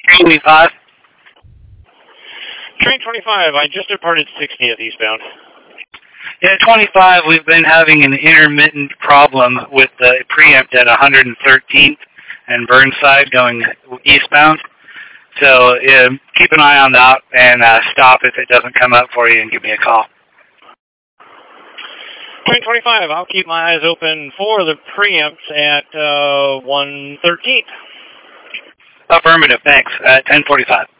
25. Train 25, I just departed 60th eastbound. Yeah, 25, we've been having an intermittent problem with the preempt at 113th and Burnside going eastbound. So keep an eye on that and stop if it doesn't come up for you and give me a call. Train 25, I'll keep my eyes open for the preempt at 113th. Affirmative, thanks. At 10:45.